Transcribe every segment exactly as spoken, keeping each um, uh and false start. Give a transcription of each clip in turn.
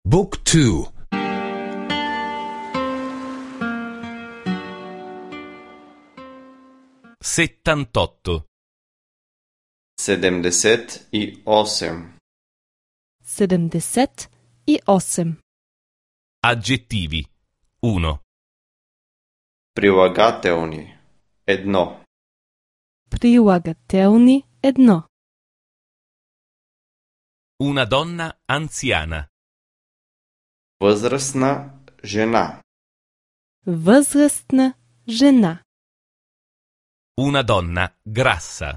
Book two. settantotto. sedemdeset i osem. sedemdeset i osem. Aggettivi. uno. Прилагателни. Едно. Прилагателни едно. Una donna anziana. Възрастна жена. Възрастна жена. Una donna grassa.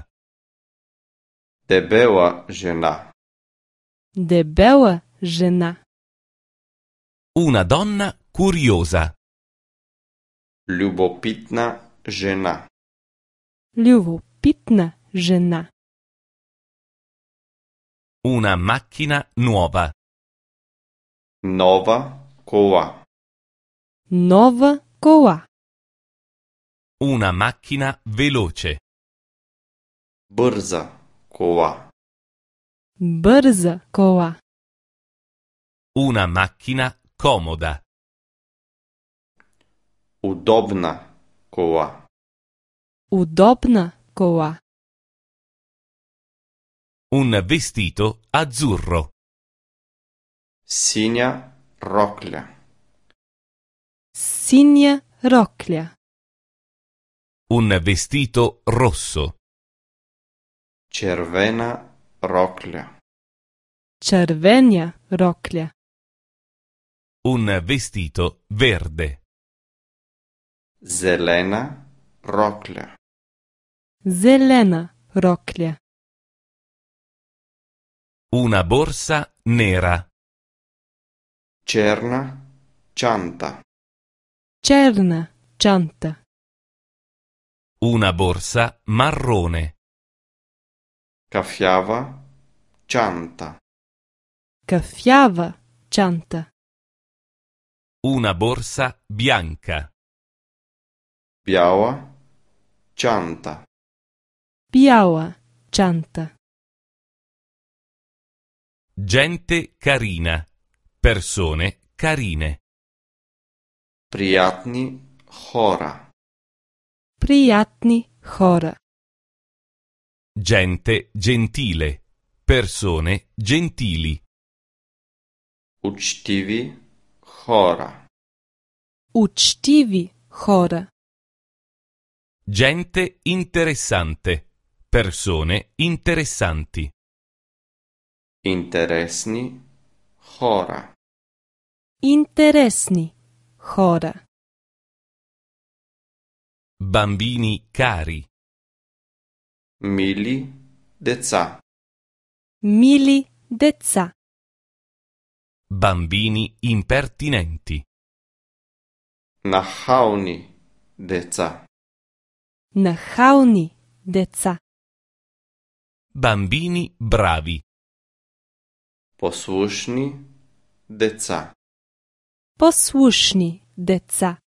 Дебела жена. Дебела жена. Una donna curiosa. Любопитна жена. Любопитна жена. Una macchina nuova. Нова кола. Нова кола. Una macchina veloce. Бърза кола. Бърза кола. Una macchina comoda. Удобна кола. Удобна кола. Un vestito azzurro. Синя рокля. Синя рокля. Un vestito rosso. Червена рокля. Червена рокля. Un vestito verde. Зелена рокля. Зелена рокля. Una borsa nera. Черна чанта. Черна чанта. Una borsa marrone. Кафява чанта. Кафява чанта. Una borsa bianca. Бяла чанта. Бяла чанта. Gente carina. Persone carine. Приятни хора. Приятни хора. Gente gentile. Persone gentili. Учтиви хора. Учтиви хора. Gente interessante. Persone interessanti. Интересни хора. Интересни хора. Bambini cari. Мили деца. Мили деца. Bambini impertinenti. Нахални деца. Нахални деца. Bambini bravi. Послушни деца. Послушни деца.